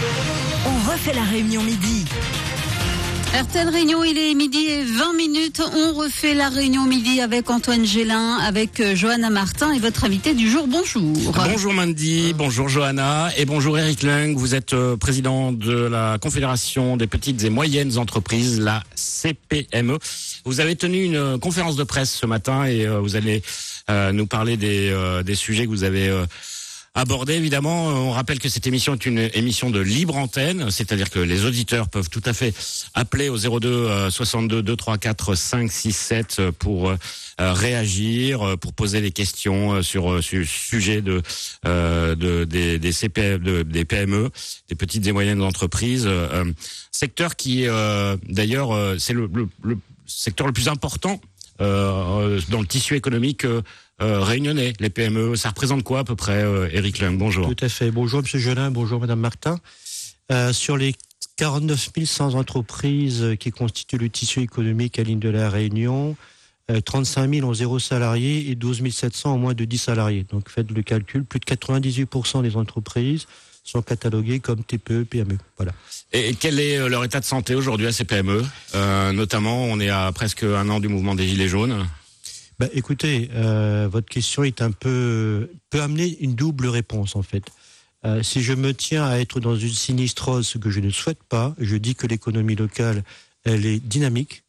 On refait la réunion midi. RTL Réunion, il est midi et 20 minutes. On refait la réunion midi avec Antoine Gélin, avec Johanna Martin et votre invité du jour. Bonjour. Bonjour Mandy, bonjour Johanna et bonjour Eric Lung. Vous êtes président de la Confédération des petites et moyennes entreprises, la CPME. Vous avez tenu une conférence de presse ce matin et vous allez nous parler des sujets que vous avez abordé. Évidemment, on rappelle que cette émission est une émission de libre antenne, c'est-à-dire que les auditeurs peuvent tout à fait appeler au 02 62 234 567 pour réagir, pour poser des questions sur sujet des CPME, des PME, des petites et moyennes entreprises, secteur qui d'ailleurs c'est le secteur le plus important dans le tissu économique réunionnais, les PME. Ça représente quoi à peu près, Eric Lung? Bonjour. Tout à fait. Bonjour Monsieur Gelin, bonjour Madame Martin. Sur les 49 100 entreprises qui constituent le tissu économique à l'île de la Réunion, 35 000 ont 0 salarié et 12 700 ont moins de 10 salariés. Donc faites le calcul, plus de 98% des entreprises sont cataloguées comme TPE, PME. Voilà. Et quel est leur état de santé aujourd'hui à ces PME? Notamment, on est à presque un an du mouvement des Gilets jaunes. Écoutez, votre question est peut amener une double réponse en fait. Si je me tiens à être dans une sinistrose, ce que je ne souhaite pas, je dis que l'économie locale, elle est dynamique.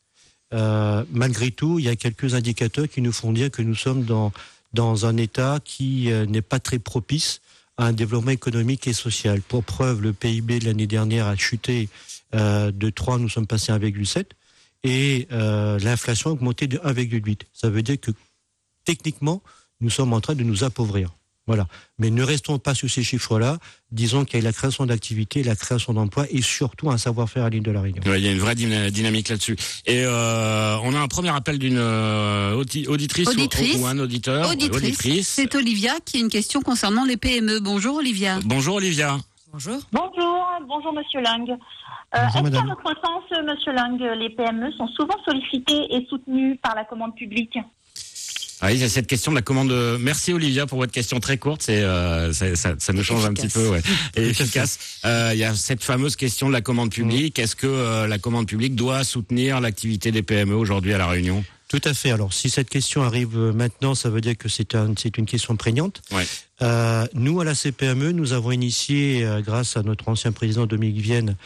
Malgré tout, il y a quelques indicateurs qui nous font dire que nous sommes dans un état qui n'est pas très propice à un développement économique et social. Pour preuve, le PIB de l'année dernière a chuté de 3, nous sommes passés à 1,7. Et l'inflation a augmenté de 1,8. Ça veut dire que techniquement, nous sommes en train de nous appauvrir. Voilà. Mais ne restons pas sur ces chiffres-là. Disons qu'il y a la création d'activités, la création d'emplois et surtout un savoir-faire à l'île de la Réunion. Ouais, il y a une vraie dynamique là-dessus. Et on a un premier appel d'une auditrice ou un auditeur. Auditrice. C'est Olivia qui a une question concernant les PME. Bonjour Olivia. Bonjour Olivia. Bonjour. Bonjour Monsieur Lang. Est-ce qu'à votre sens, Monsieur Lang, les PME sont souvent sollicitées et soutenues par la commande publique? Ah oui, cette question de la commande. Merci Olivia pour votre question très courte. Ça nous change un petit peu, ouais. Et efficace. Il y a cette fameuse question de la commande publique. Est-ce que la commande publique doit soutenir l'activité des PME aujourd'hui à La Réunion? Tout à fait. Alors, si cette question arrive maintenant, ça veut dire que c'est une question prégnante. Ouais. Nous, à la CPME, nous avons initié, grâce à notre ancien président Dominique Vienne,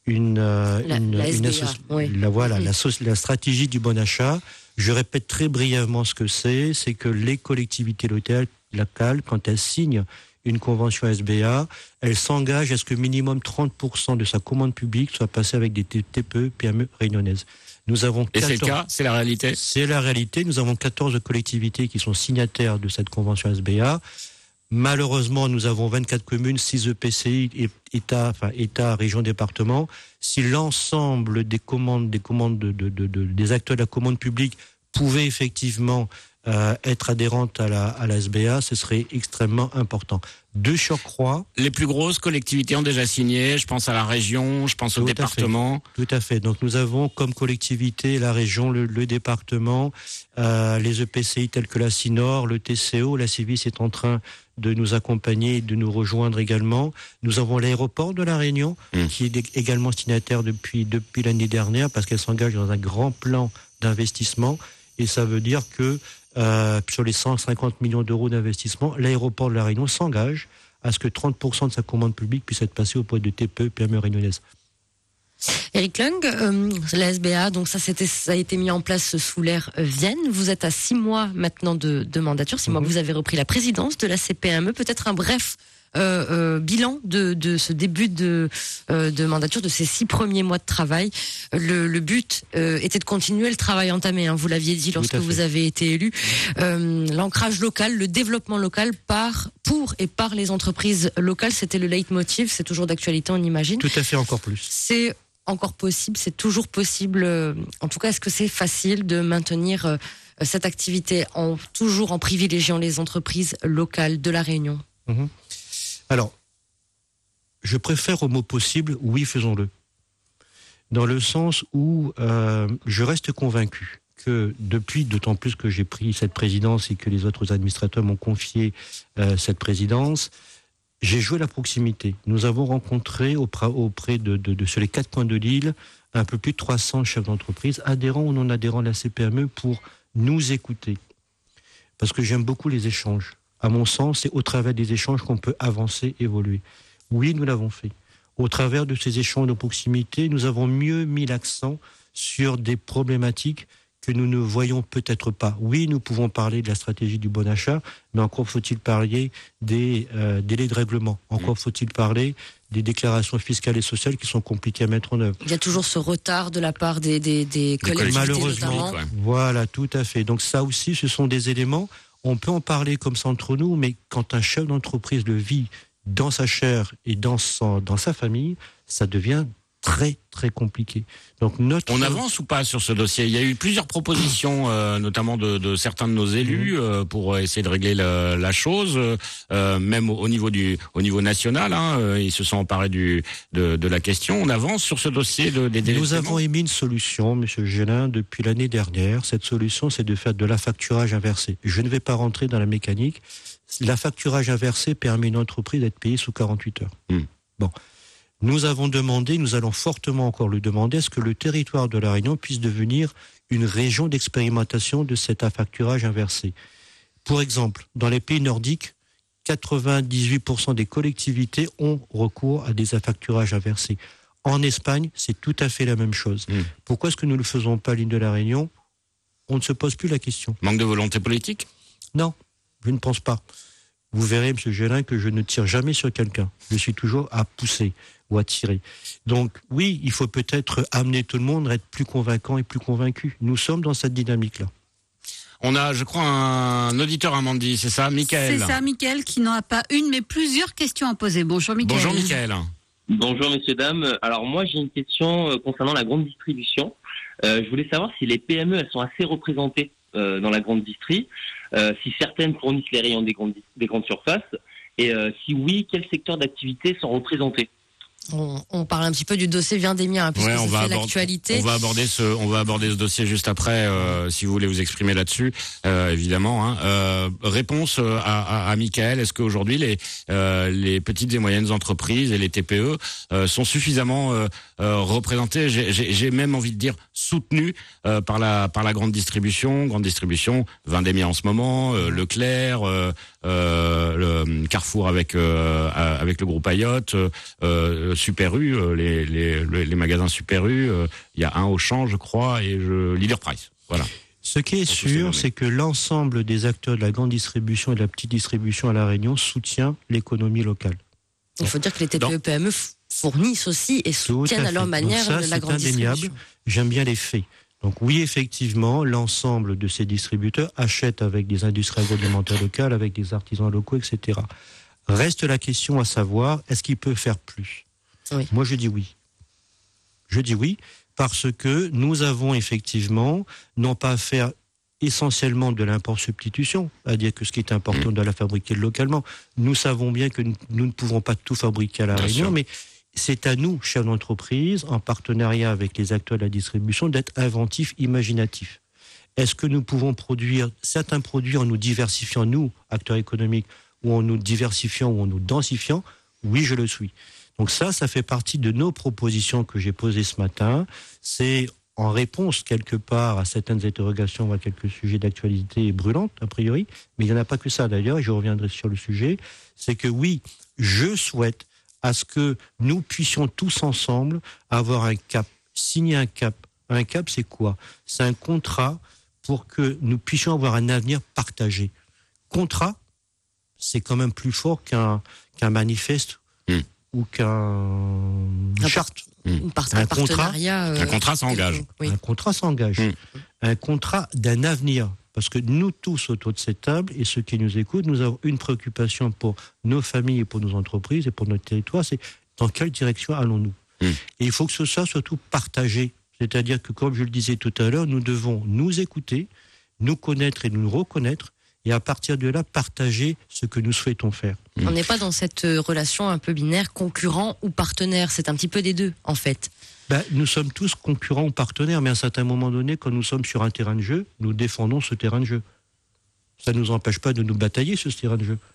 la stratégie du bon achat. Je répète très brièvement ce que c'est que les collectivités locales, quand elles signent une convention SBA, elles s'engagent à ce que minimum 30% de sa commande publique soit passée avec des TPE, PME réunionnaises. Et c'est le cas? C'est la réalité? C'est la réalité. Nous avons 14 collectivités qui sont signataires de cette convention SBA. Malheureusement, nous avons 24 communes, 6 EPCI, État, région, département. Si l'ensemble des des acteurs de la commande publique pouvaient effectivement être adhérentes à la SBA, ce serait extrêmement important. De surcroît, les plus grosses collectivités ont déjà signé. Je pense à la région, je pense au département. Tout à fait. Donc nous avons comme collectivité la région, le département, les EPCI tels que la CINOR, le TCO, la Civis est en train de nous accompagner, de nous rejoindre également. Nous avons l'aéroport de La Réunion qui est également signataire depuis l'année dernière parce qu'elle s'engage dans un grand plan d'investissement et ça veut dire que sur les 150 millions d'euros d'investissement, l'aéroport de La Réunion s'engage à ce que 30% de sa commande publique puisse être passée auprès de TPE, PME réunionnaises. Eric Lung, la SBA, donc ça a été mis en place sous l'ère Vienne. Vous êtes à 6 mois maintenant de mandature, 6 mois que vous avez repris la présidence de la CPME. Peut-être un bref bilan de ce début de mandature, de ces 6 premiers mois de travail. Le but était de continuer le travail entamé, vous l'aviez dit lorsque vous avez été élu. L'ancrage local, le développement local pour et par les entreprises locales, c'était le leitmotiv, c'est toujours d'actualité, on imagine. Tout à fait, encore plus. C'est encore possible, c'est toujours possible. En tout cas, est-ce que c'est facile de maintenir cette activité toujours en privilégiant les entreprises locales de La Réunion? Alors, je préfère au mot possible, oui, faisons-le. Dans le sens où je reste convaincu que d'autant plus que j'ai pris cette présidence et que les autres administrateurs m'ont confié cette présidence, J'ai joué la proximité. Nous avons rencontré auprès de sur les 4 coins de l'île un peu plus de 300 chefs d'entreprise, adhérents ou non adhérents de la CPME, pour nous écouter. Parce que j'aime beaucoup les échanges. À mon sens, c'est au travers des échanges qu'on peut avancer, évoluer. Oui, nous l'avons fait. Au travers de ces échanges de proximité, nous avons mieux mis l'accent sur des problématiques que nous ne voyons peut-être pas. Oui, nous pouvons parler de la stratégie du bon achat, mais encore faut-il parler des délais de règlement. Encore faut-il parler des déclarations fiscales et sociales qui sont compliquées à mettre en œuvre. Il y a toujours ce retard de la part des collectivités, malheureusement, notamment. Voilà, tout à fait. Donc ça aussi, ce sont des éléments, on peut en parler comme ça entre nous, mais quand un chef d'entreprise le vit dans sa chair et dans sa famille, ça devient très très compliqué. Donc on avance ou pas sur ce dossier? Il y a eu plusieurs propositions, notamment de certains de nos élus, pour essayer de régler la chose, même au niveau national. Ils se sont emparés de la question. On avance sur ce dossier des délais. Nous avons émis une solution, Monsieur Gélin, depuis l'année dernière. Cette solution, c'est de faire de l'affacturage inversé. Je ne vais pas rentrer dans la mécanique. L'affacturage inversé permet à une entreprise d'être payée sous 48 heures. Bon. Nous avons demandé, nous allons fortement encore le demander, est-ce que le territoire de La Réunion puisse devenir une région d'expérimentation de cet affacturage inversé. Pour exemple, dans les pays nordiques, 98% des collectivités ont recours à des affacturages inversés. En Espagne, c'est tout à fait la même chose. Pourquoi est-ce que nous ne le faisons pas à l'île de La Réunion? On ne se pose plus la question. Manque de volonté politique? Non, je ne pense pas. Vous verrez, M. Gélin, que je ne tire jamais sur quelqu'un. Je suis toujours à pousser ou à tirer. Donc oui, il faut peut-être amener tout le monde à être plus convaincant et plus convaincu. Nous sommes dans cette dynamique-là. On a, je crois, un auditeur, Amandie, c'est ça, Michael? C'est ça, Michael, qui n'en a pas une, mais plusieurs questions à poser. Bonjour, Michael. Bonjour, Michael. Bonjour, messieurs, dames. Alors moi, j'ai une question concernant la grande distribution. Je voulais savoir si les PME, elles sont assez représentées dans la grande distrie, si certaines fournissent les rayons des grandes surfaces, et si oui, quels secteurs d'activité sont représentés? On parle un petit peu du dossier Vendémiaire, puisque c'est l'actualité. On va aborder ce dossier juste après, si vous voulez vous exprimer là-dessus, évidemment. Réponse à Michael, est-ce qu'aujourd'hui les petites et moyennes entreprises et les TPE sont suffisamment représentées, j'ai même envie de dire soutenues par la grande distribution, Vendémiaire en ce moment, Leclerc, le Carrefour avec le groupe Ayotte, Super U, les magasins Super U, il y a un Auchan, je crois, et Leader Price. Voilà. Ce qui est sûr, c'est que l'ensemble des acteurs de la grande distribution et de la petite distribution à La Réunion soutient l'économie locale. Il faut dire que les TPE-PME fournissent aussi et soutiennent à leur manière la grande distribution. J'aime bien les faits. Donc oui, effectivement, l'ensemble de ces distributeurs achètent avec des industries agroalimentaires locales, avec des artisans locaux, etc. Reste la question à savoir, est-ce qu'il peut faire plus? Oui. Moi, je dis oui. Je dis oui, parce que nous avons effectivement, non pas à faire essentiellement de l'import-substitution, c'est-à-dire que ce qui est important de la fabriquer localement. Nous savons bien que nous ne pouvons pas tout fabriquer à La Réunion, mais c'est à nous, chefs d'entreprise, en partenariat avec les acteurs de la distribution, d'être inventifs, imaginatifs. Est-ce que nous pouvons produire certains produits en nous diversifiant, nous, acteurs économiques, ou en nous diversifiant, ou en nous densifiant? Oui, je le suis. Donc ça fait partie de nos propositions que j'ai posées ce matin. C'est en réponse quelque part à certaines interrogations ou à quelques sujets d'actualité brûlantes, a priori, mais il n'y en a pas que ça d'ailleurs, et je reviendrai sur le sujet, c'est que oui, je souhaite à ce que nous puissions tous ensemble avoir un cap, signer un cap. Un cap, c'est quoi? C'est un contrat pour que nous puissions avoir un avenir partagé. Contrat, c'est quand même plus fort qu'un manifeste ou qu'une charte. Un contrat s'engage. Oui. Un contrat s'engage. Un contrat d'un avenir. Parce que nous tous autour de cette table, et ceux qui nous écoutent, nous avons une préoccupation pour nos familles et pour nos entreprises et pour notre territoire, c'est dans quelle direction allons-nous? Et il faut que ce soit surtout partagé. C'est-à-dire que, comme je le disais tout à l'heure, nous devons nous écouter, nous connaître et nous reconnaître, et à partir de là, partager ce que nous souhaitons faire. On n'est pas dans cette relation un peu binaire, concurrent ou partenaire, c'est un petit peu des deux, en fait. Nous sommes tous concurrents ou partenaires, mais à un certain moment donné, quand nous sommes sur un terrain de jeu, nous défendons ce terrain de jeu. Ça ne nous empêche pas de nous batailler sur ce terrain de jeu.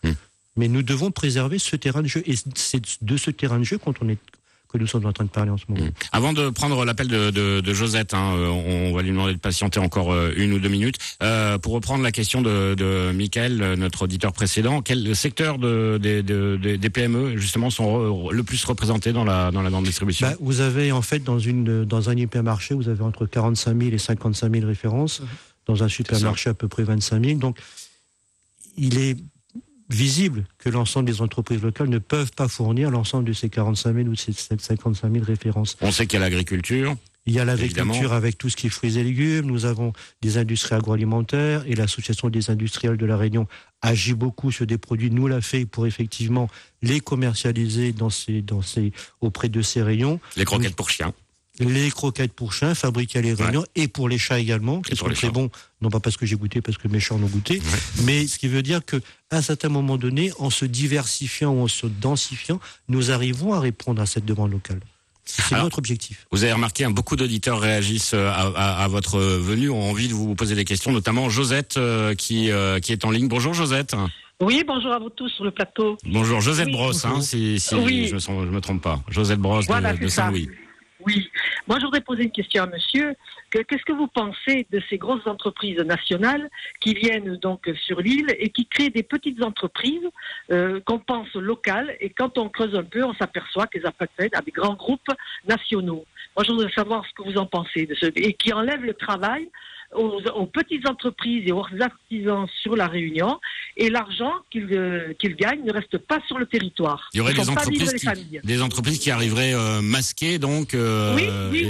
Mais nous devons préserver ce terrain de jeu. Et c'est de ce terrain de jeu que nous sommes en train de parler en ce moment. Avant de prendre l'appel de Josette, on va lui demander de patienter encore 1 ou 2 minutes. Pour reprendre la question de Michael, notre auditeur précédent, quel secteur des PME justement sont le plus représentés dans la grande distribution? Vous avez en fait dans un hypermarché, vous avez entre 45 000 et 55 000 références. Dans un supermarché à peu près 25 000. Donc il est visible que l'ensemble des entreprises locales ne peuvent pas fournir l'ensemble de ces 45 000 ou ces 55 000 références. On sait qu'il y a l'agriculture. Il y a l'agriculture avec tout ce qui est fruits et légumes. Nous avons des industries agroalimentaires et l'association des industriels de La Réunion agit beaucoup sur des produits, nous l'a fait pour effectivement les commercialiser auprès de ces rayons. Les croquettes pour chiens. Les croquettes pour chiens fabriquées à Les Réunions et pour les chats également, qui sont très bons, non pas parce que j'ai goûté, parce que mes chats en ont goûté, mais ce qui veut dire qu'à un certain moment donné, en se diversifiant ou en se densifiant, nous arrivons à répondre à cette demande locale. C'est notre objectif. Vous avez remarqué, beaucoup d'auditeurs réagissent à votre venue, ont envie de vous poser des questions, notamment Josette qui est en ligne. Bonjour Josette. Oui, bonjour à vous tous sur le plateau. Bonjour, Josette Brosse, si je me trompe pas. Josette Brosse de Saint-Louis. Oui. Moi, je voudrais poser une question à monsieur. Qu'est-ce que vous pensez de ces grosses entreprises nationales qui viennent donc sur l'île et qui créent des petites entreprises qu'on pense locales, et quand on creuse un peu, on s'aperçoit qu'elles appartiennent à des grands groupes nationaux. Moi, je voudrais savoir ce que vous en pensez et qui enlèvent le travail aux petites entreprises et aux artisans sur la Réunion, et l'argent qu'ils gagnent ne reste pas sur le territoire. Il y aurait des entreprises qui arriveraient masquées, donc... Oui.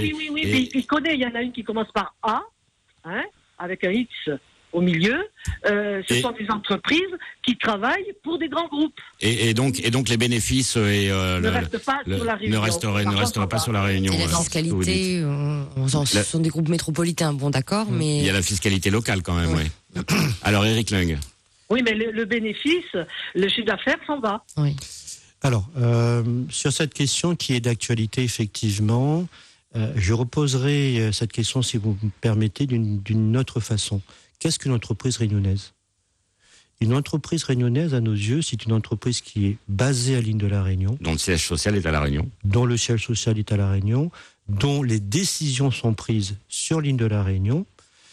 Il y en a une qui commence par A, avec un X au milieu. Ce sont des entreprises qui travaillent pour des grands groupes. Et donc les bénéfices ne restent pas sur la Réunion. Ne resteraient pas sur la Réunion. Et la fiscalité, ce sont des groupes métropolitains, bon d'accord, mais... Il y a la fiscalité locale quand même, oui. Alors Eric Lung. Oui, mais le bénéfice, le chiffre d'affaires s'en va. Oui. Alors, sur cette question qui est d'actualité, effectivement, je reposerai cette question, si vous me permettez, d'une autre façon. Qu'est-ce qu'une entreprise réunionnaise ? Une entreprise réunionnaise, à nos yeux, c'est une entreprise qui est basée à l'île de la Réunion. Dont le siège social est à la Réunion. Dont le siège social est à la Réunion, dont les décisions sont prises sur l'île de la Réunion,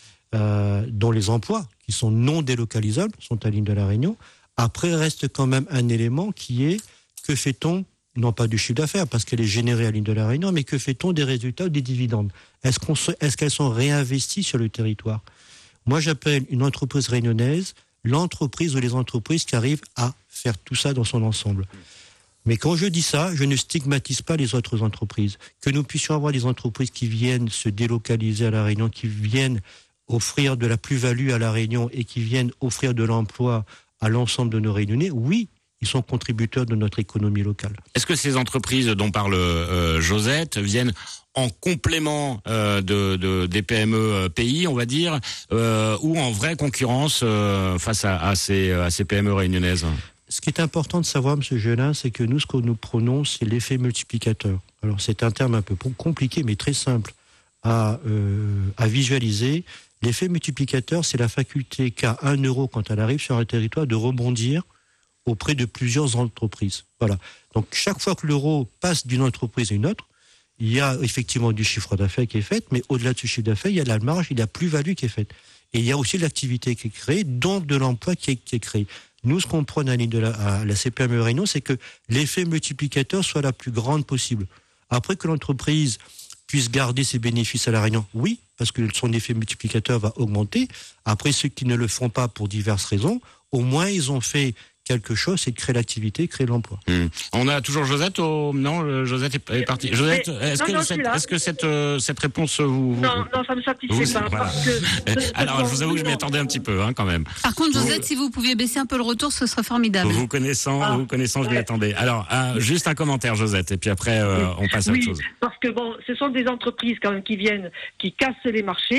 dont les emplois, qui sont non délocalisables, sont à l'île de la Réunion. Après, reste quand même un élément qui est, que fait-on, non pas du chiffre d'affaires, parce qu'elle est générée à l'île de la Réunion, mais que fait-on des résultats ou des dividendes ? Est-ce qu'elles sont réinvesties sur le territoire ? Moi, j'appelle une entreprise réunionnaise l'entreprise ou les entreprises qui arrivent à faire tout ça dans son ensemble. Mais quand je dis ça, je ne stigmatise pas les autres entreprises. Que nous puissions avoir des entreprises qui viennent se délocaliser à La Réunion, qui viennent offrir de la plus-value à La Réunion et qui viennent offrir de l'emploi à l'ensemble de nos Réunionnais, oui, ils sont contributeurs de notre économie locale. Est-ce que ces entreprises dont parle Josette viennent en complément des PME pays, on va dire, ou en vraie concurrence face à ces PME réunionnaises ? Ce qui est important de savoir, M. Gelin, c'est que nous, ce que nous prenons, c'est l'effet multiplicateur. Alors, c'est un terme un peu compliqué, mais très simple à visualiser. L'effet multiplicateur, c'est la faculté qu'a 1 euro, quand elle arrive sur un territoire, de rebondir auprès de plusieurs entreprises. Voilà. Donc, chaque fois que l'euro passe d'une entreprise à une autre, il y a effectivement du chiffre d'affaires qui est fait, mais au-delà de ce chiffre d'affaires, il y a la marge, il y a la plus-value qui est faite. Et il y a aussi l'activité qui est créée, donc de l'emploi qui est créé. Nous, ce qu'on prône à la CPME Réunion, c'est que l'effet multiplicateur soit la plus grande possible. Après, que l'entreprise puisse garder ses bénéfices à La Réunion, oui, parce que son effet multiplicateur va augmenter. Après, ceux qui ne le font pas pour diverses raisons, au moins ils ont fait quelque chose, c'est de créer l'activité, créer l'emploi. On a toujours Josette Non, Josette est partie. Josette, est-ce que cette réponse vous... Non, ça me satisfait pas. Voilà. Parce que alors, je vous avoue que je m'y attendais un petit peu, quand même. Par contre, Josette, si vous pouviez baisser un peu le retour, ce serait formidable. Vous connaissant, je m'y attendais. Alors, juste un commentaire, Josette, et puis après, on passe à autre chose. Parce que ce sont des entreprises quand même qui cassent les marchés.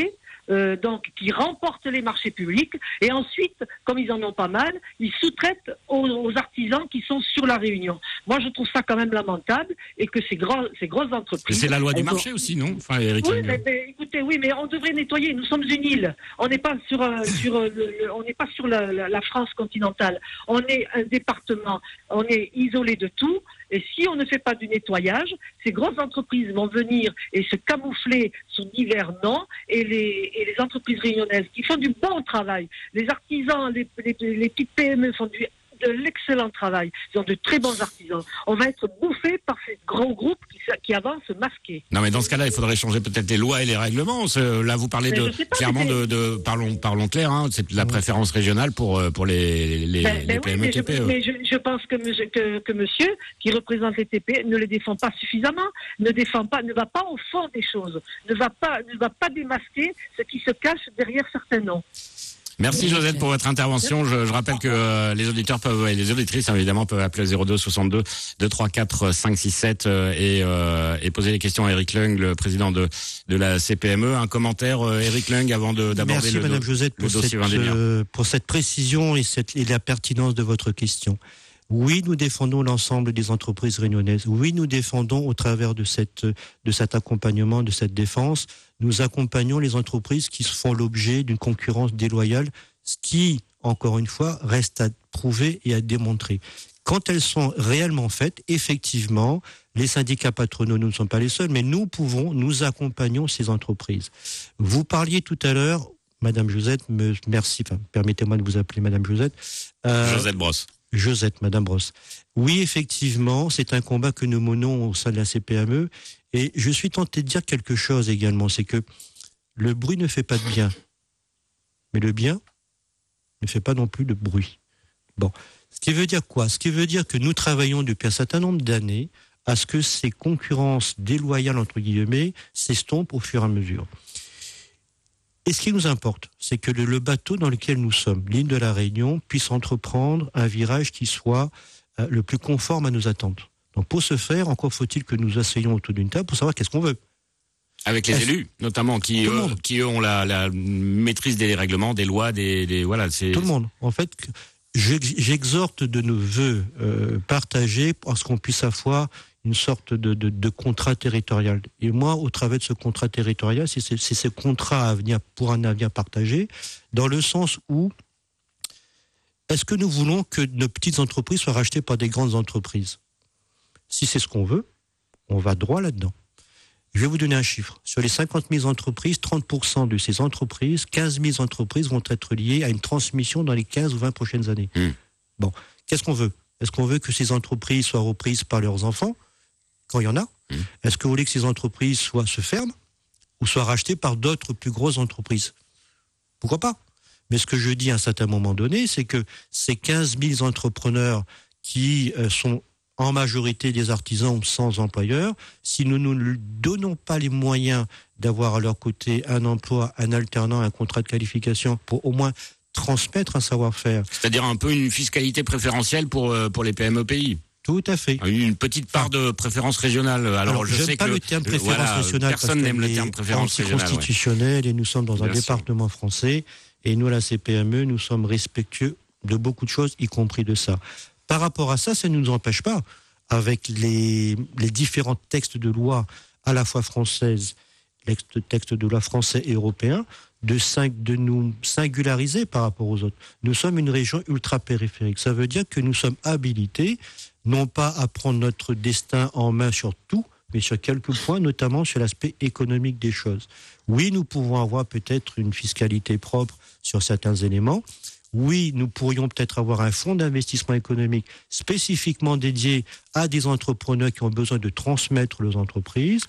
donc qui remportent les marchés publics, et ensuite, comme ils en ont pas mal, ils sous-traitent aux artisans qui sont sur la Réunion. Moi, je trouve ça quand même lamentable, et que ces grosses entreprises... C'est la loi du marché aussi, non? Enfin, Eric oui, mais écoutez, mais on devrait nettoyer. Nous sommes une île. On n'est pas sur la France continentale. On est un département. On est isolé de tout. Et si on ne fait pas du nettoyage, ces grosses entreprises vont venir et se camoufler sous divers noms, et les entreprises réunionnaises qui font du bon travail, les artisans, les petites PME font de l'excellent travail. Ils ont de très bons artisans. On va être bouffés par ces gros groupes qui avancent masqués. Non, mais dans ce cas-là, il faudrait changer peut-être les lois et les règlements. Là, vous parlez clairement parlons clair, hein, c'est de la préférence régionale pour les PME oui, TPE. Mais je pense que monsieur qui représente les TPE ne les défend pas suffisamment, ne va pas au fond des choses, ne va pas démasquer ce qui se cache derrière certains noms. Merci Josette pour votre intervention. Je rappelle que les auditeurs et les auditrices évidemment peuvent appeler 02 62 234 567 et poser des questions à Eric Lung, le président de la CPME. Un commentaire, Eric Lung, avant d'aborder Merci Madame Josette pour cette précision et la pertinence de votre question. Oui, nous défendons l'ensemble des entreprises réunionnaises. Oui, nous défendons au travers de cet accompagnement, de cette défense, nous accompagnons les entreprises qui font l'objet d'une concurrence déloyale, ce qui, encore une fois, reste à prouver et à démontrer. Quand elles sont réellement faites, effectivement, les syndicats patronaux, nous ne sommes pas les seuls, mais nous accompagnons ces entreprises. Vous parliez tout à l'heure, Madame Josette, merci, permettez-moi de vous appeler Madame Josette. Josette Brosse. Josette, Madame Brosse. Oui, effectivement, c'est un combat que nous menons au sein de la CPME, et je suis tenté de dire quelque chose également, c'est que le bruit ne fait pas de bien, mais le bien ne fait pas non plus de bruit. Bon, ce qui veut dire quoi? Ce qui veut dire que nous travaillons depuis un certain nombre d'années à ce que ces concurrences déloyales, entre guillemets, s'estompent au fur et à mesure. Et ce qui nous importe, c'est que le bateau dans lequel nous sommes, l'île de la Réunion, puisse entreprendre un virage qui soit le plus conforme à nos attentes. Donc pour ce faire, encore faut-il que nous asseyions autour d'une table pour savoir qu'est-ce qu'on veut. Avec les élus, notamment, qui eux ont la maîtrise des règlements, des lois, voilà. C'est... Tout le monde. En fait, j'exhorte de nos vœux partagés pour qu'on puisse avoir une sorte de contrat territorial. Et moi, au travers de ce contrat territorial, c'est ce contrat pour un avenir partagé, dans le sens où est-ce que nous voulons que nos petites entreprises soient rachetées par des grandes entreprises? Si c'est ce qu'on veut, on va droit là-dedans. Je vais vous donner un chiffre. Sur les 50 000 entreprises, 30% de ces entreprises, 15 000 entreprises vont être liées à une transmission dans les 15 ou 20 prochaines années. Bon, qu'est-ce qu'on veut? Est-ce qu'on veut que ces entreprises soient reprises par leurs enfants, quand il y en a? Est-ce que vous voulez que ces entreprises se ferment ou soient rachetées par d'autres plus grosses entreprises? Pourquoi pas? Mais ce que je dis à un certain moment donné, c'est que ces 15 000 entrepreneurs qui sont en majorité des artisans sans employeur, si nous ne donnons pas les moyens d'avoir à leur côté un emploi, un alternant, un contrat de qualification pour au moins transmettre un savoir-faire. C'est-à-dire un peu une fiscalité préférentielle pour les PME pays. Tout à fait. Une petite part de préférence régionale. Alors je sais pas que le terme préférence régionale, personne n'aime le terme préférence régionale. C'est constitutionnel et nous sommes dans un département français et nous, à la CPME, nous sommes respectueux de beaucoup de choses, y compris de ça. Par rapport à ça, ça ne nous empêche pas, avec les différents textes de loi à la fois françaises, les textes de loi français et européens, de nous singulariser par rapport aux autres. Nous sommes une région ultra-périphérique. Ça veut dire que nous sommes habilités, non pas à prendre notre destin en main sur tout, mais sur quelques points, notamment sur l'aspect économique des choses. Oui, nous pouvons avoir peut-être une fiscalité propre sur certains éléments. Oui, nous pourrions peut-être avoir un fonds d'investissement économique spécifiquement dédié à des entrepreneurs qui ont besoin de transmettre leurs entreprises.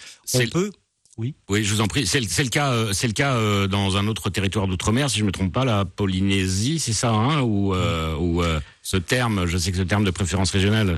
Oui, je vous en prie. C'est le cas dans un autre territoire d'outre-mer, si je me trompe pas, la Polynésie, c'est ça, hein, où ce terme, je sais que ce terme de préférence régionale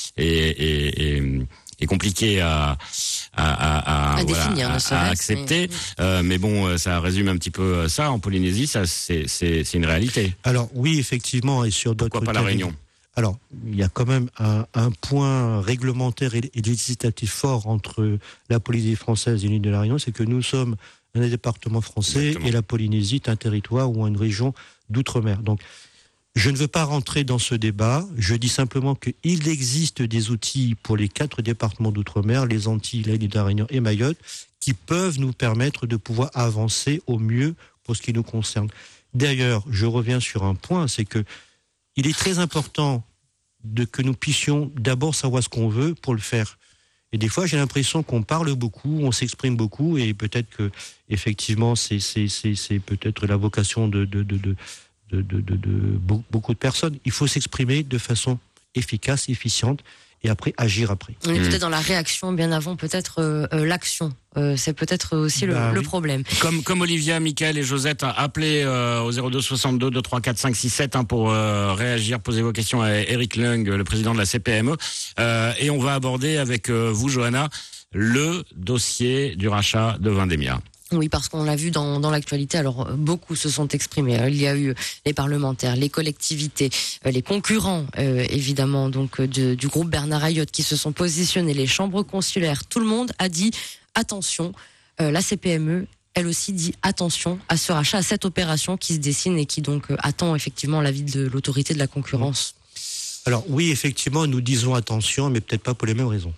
est compliqué à définir, à accepter, mais bon, ça résume un petit peu ça. En Polynésie, ça c'est une réalité. Alors oui, effectivement, et sur d'autres. Pourquoi pas la Réunion? Alors, il y a quand même un point réglementaire et législatif fort entre la Polynésie française et l'île de la Réunion, c'est que nous sommes un département français. Exactement. Et la Polynésie est un territoire ou une région d'outre-mer. Donc, je ne veux pas rentrer dans ce débat. Je dis simplement qu'il existe des outils pour les 4 départements d'outre-mer, les Antilles, l'île de la Réunion et Mayotte, qui peuvent nous permettre de pouvoir avancer au mieux pour ce qui nous concerne. D'ailleurs, je reviens sur un point, c'est que il est très important que nous puissions d'abord savoir ce qu'on veut pour le faire. Et des fois, j'ai l'impression qu'on parle beaucoup, on s'exprime beaucoup, et peut-être que effectivement, c'est peut-être la vocation de beaucoup de personnes. Il faut s'exprimer de façon efficace, efficiente, et après agir après. On est peut-être dans la réaction bien avant peut-être l'action. C'est peut-être aussi le problème. Comme Olivia, Michael et Josette, appelez au 02 62 23 4 5 6 7 pour réagir, poser vos questions à Eric Lung, le président de la CPME. Et on va aborder avec vous, Johanna, le dossier du rachat de Vendémia. Oui, parce qu'on l'a vu dans l'actualité, alors beaucoup se sont exprimés. Il y a eu les parlementaires, les collectivités, les concurrents, évidemment, donc du groupe Bernard Ayotte qui se sont positionnés, les chambres consulaires. Tout le monde a dit attention. La CPME, elle aussi, dit attention à ce rachat, à cette opération qui se dessine et qui donc attend effectivement l'avis de l'autorité de la concurrence. Alors oui, effectivement, nous disons attention, mais peut-être pas pour les mêmes raisons.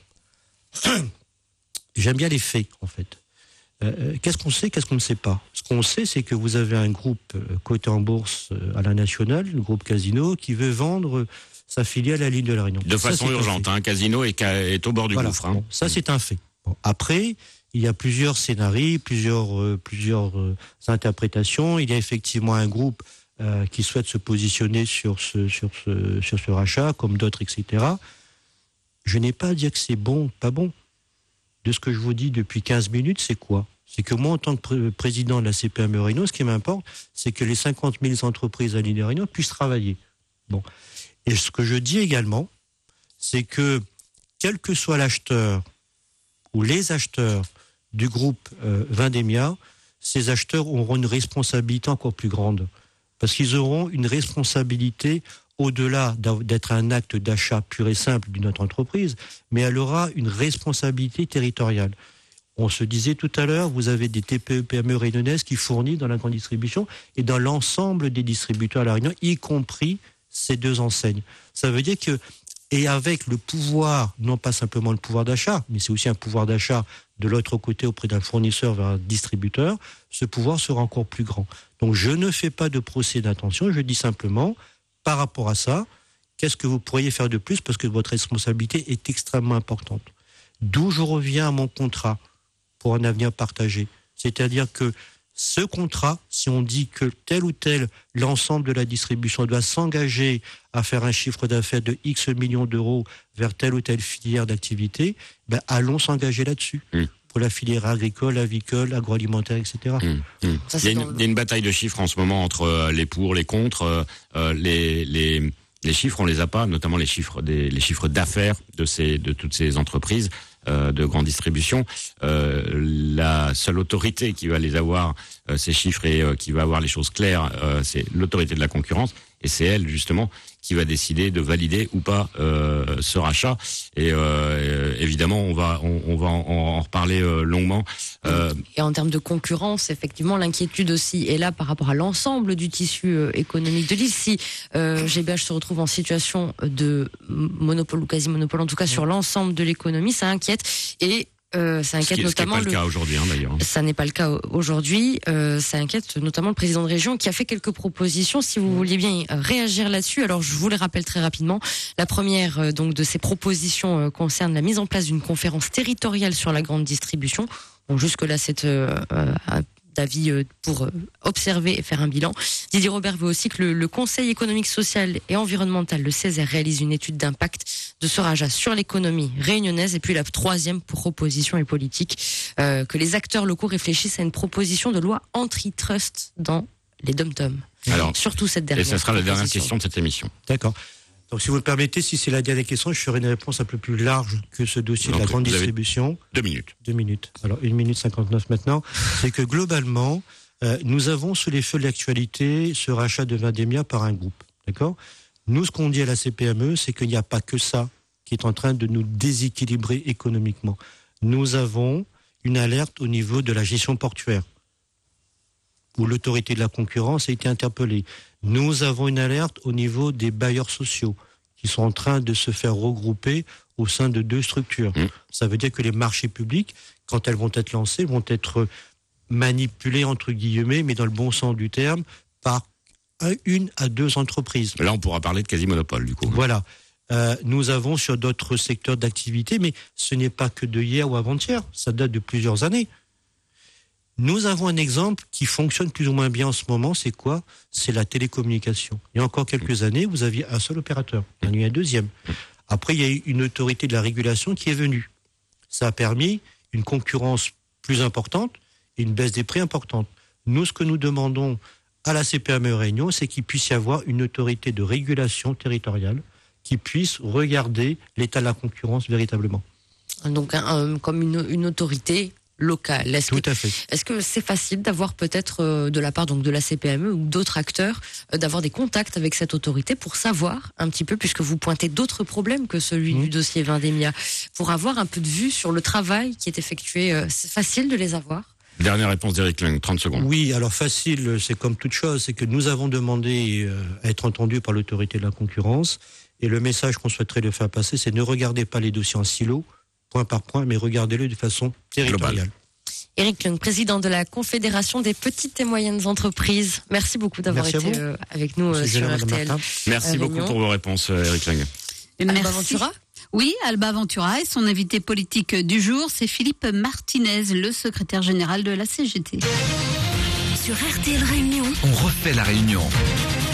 J'aime bien les faits, en fait. Qu'est-ce qu'on sait, qu'est-ce qu'on ne sait pas? Ce qu'on sait, c'est que vous avez un groupe coté en bourse à la nationale, le groupe Casino, qui veut vendre sa filiale à l'île de la Réunion. De façon urgente, Casino est au bord du gouffre. Bon, ça, c'est un fait. Bon, après, il y a plusieurs scénarios, plusieurs interprétations. Il y a effectivement un groupe qui souhaite se positionner sur ce rachat, comme d'autres, etc. Je n'ai pas à dire que c'est bon, pas bon. De ce que je vous dis depuis 15 minutes, c'est quoi? C'est que moi, en tant que président de la CPME Réunion, ce qui m'importe, c'est que les 50 000 entreprises à l'île de Réunion puissent travailler. Bon. Et ce que je dis également, c'est que, quel que soit l'acheteur ou les acheteurs du groupe Vendémia, ces acheteurs auront une responsabilité encore plus grande. Parce qu'ils auront une responsabilité au-delà d'être un acte d'achat pur et simple d'une autre entreprise, mais elle aura une responsabilité territoriale. On se disait tout à l'heure, vous avez des TPE, PME réunionnaises qui fournissent dans la grande distribution et dans l'ensemble des distributeurs à La Réunion, y compris ces 2 enseignes. Ça veut dire que, et avec le pouvoir, non pas simplement le pouvoir d'achat, mais c'est aussi un pouvoir d'achat de l'autre côté auprès d'un fournisseur vers un distributeur, ce pouvoir sera encore plus grand. Donc je ne fais pas de procès d'intention, je dis simplement, par rapport à ça, qu'est-ce que vous pourriez faire de plus parce que votre responsabilité est extrêmement importante. D'où je reviens à mon contrat pour un avenir partagé. C'est-à-dire que ce contrat, si on dit que tel ou tel, l'ensemble de la distribution doit s'engager à faire un chiffre d'affaires de X millions d'euros vers telle ou telle filière d'activité, allons s'engager là-dessus. Pour la filière agricole, avicole, agroalimentaire, etc. Ça, il y a une bataille de chiffres en ce moment entre les pour, les contre. Les chiffres, on les a pas, notamment les chiffres d'affaires de toutes ces entreprises de grande distribution. La seule autorité qui va les avoir, ces chiffres, et qui va avoir les choses claires, c'est l'autorité de la concurrence. Et c'est elle, justement, qui va décider de valider ou pas ce rachat. Et évidemment, on va en reparler longuement. Et en termes de concurrence, effectivement, l'inquiétude aussi est là par rapport à l'ensemble du tissu économique de l'île. Si GBH se retrouve en situation de monopole ou quasi-monopole, en tout cas sur l'ensemble de l'économie, ça inquiète. Et ça inquiète notamment. Ce qui n'est pas le cas aujourd'hui, d'ailleurs. Ça n'est pas le cas aujourd'hui. Ça inquiète notamment le président de région qui a fait quelques propositions. Si vous vouliez bien réagir là-dessus, alors je vous les rappelle très rapidement. La première donc de ces propositions concerne la mise en place d'une conférence territoriale sur la grande distribution. Bon, jusque-là, c'est d'avis pour observer et faire un bilan. Didier Robert veut aussi que le Conseil économique, social et environnemental, le CESER, réalise une étude d'impact de ce rachat sur l'économie réunionnaise. Et puis la troisième proposition est politique, que les acteurs locaux réfléchissent à une proposition de loi antitrust dans les dom-toms. Alors, surtout cette dernière. Et ça sera la dernière question de cette émission. D'accord. Donc, si vous le permettez, si c'est la dernière question, je ferai une réponse un peu plus large que ce dossier de la grande distribution. 2 minutes. 2 minutes. Alors, 1 minute 59 maintenant. C'est que globalement, nous avons sous les feux de l'actualité ce rachat de Vendémia par un groupe. D'accord ? Nous, ce qu'on dit à la CPME, c'est qu'il n'y a pas que ça qui est en train de nous déséquilibrer économiquement. Nous avons une alerte au niveau de la gestion portuaire, où l'autorité de la concurrence a été interpellée. Nous avons une alerte au niveau des bailleurs sociaux, qui sont en train de se faire regrouper au sein de 2 structures. Ça veut dire que les marchés publics, quand elles vont être lancées, vont être manipulés, entre guillemets, mais dans le bon sens du terme, par 1 à 2 entreprises. Là, on pourra parler de quasi-monopole, du coup. Voilà. Nous avons sur d'autres secteurs d'activité, mais ce n'est pas que de hier ou avant-hier, ça date de plusieurs années. Nous avons un exemple qui fonctionne plus ou moins bien en ce moment, c'est quoi ? C'est la télécommunication. Il y a encore quelques années, vous aviez un seul opérateur, il y en a eu un deuxième. Après, il y a eu une autorité de la régulation qui est venue. Ça a permis une concurrence plus importante et une baisse des prix importante. Nous, ce que nous demandons à la CPME Réunion, c'est qu'il puisse y avoir une autorité de régulation territoriale qui puisse regarder l'état de la concurrence véritablement. Donc, comme une autorité locale. Tout à fait. Est-ce que c'est facile d'avoir peut-être de la part donc de la CPME ou d'autres acteurs, d'avoir des contacts avec cette autorité pour savoir un petit peu, puisque vous pointez d'autres problèmes que celui du dossier Vendémia, pour avoir un peu de vue sur le travail qui est effectué, c'est facile de les avoir ? Dernière réponse d'Éric Lung, 30 secondes. Oui, alors facile, c'est comme toute chose, c'est que nous avons demandé à être entendus par l'autorité de la concurrence, et le message qu'on souhaiterait le faire passer, c'est ne regardez pas les dossiers en silo, point par point, mais regardez-le de façon territoriale. Éric Lung, président de la Confédération des petites et moyennes entreprises. Merci beaucoup d'avoir été avec nous sur RTL. Merci beaucoup pour vos réponses, Éric Lung. Merci. Ventura ? Oui, Alba Ventura, et son invité politique du jour, c'est Philippe Martinez, le secrétaire général de la CGT. Sur RTL Réunion, on refait la réunion.